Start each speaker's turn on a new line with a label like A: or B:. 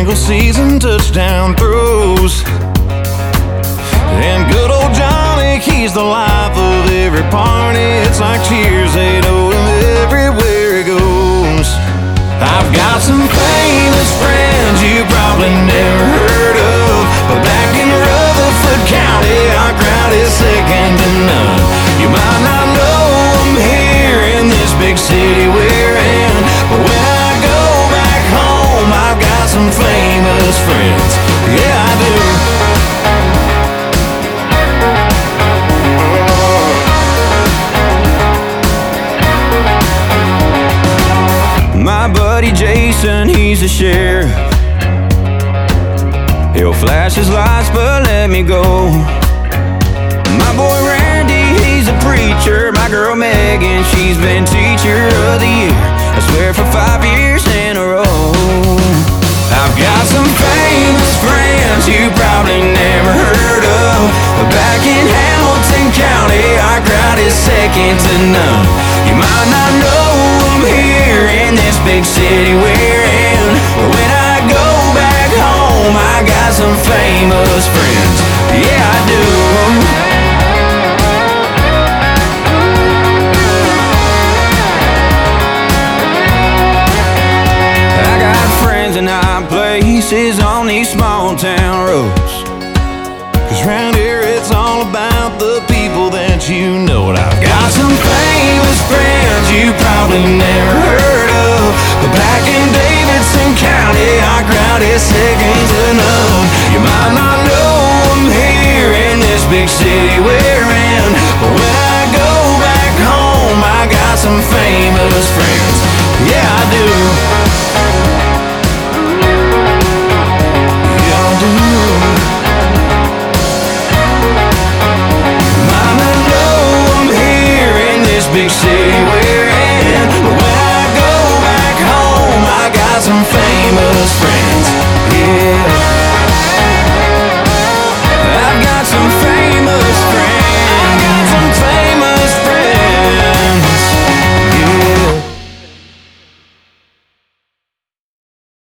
A: regular season touchdown throws. And good old Johnny, he's the life of every party. It's like cheers, they know him everywhere he goes. I've got some famous friends you probably never heard of, but back in Rutherford County, our crowd is second to none. You might not know them here in this big city we're in, but when I go back home, I've got some famous friends. Yeah, I do. My buddy Jason, he's the sheriff. He'll flash his lights but let me go. My boy Randy, he's a preacher. My girl Megan, she's been teacher of the year, I swear for 5 years in a row. I've got some famous friends you probably never heard of, but back in Hamilton County, our crowd is second to none. You might not know them here in this big city we're in, but when I go back home, I got some famous friends. Yeah, I do. I got friends in high places on these small town roads, 'cause round here it's all about the people that you know. And I've got some famous friends you probably never heard of, but back in Davidson County, our crowd is second to none. You might not know them here in this big city we're in, but when I go back home, I got some famous friends. Yeah, I do. Yeah, I do. Big city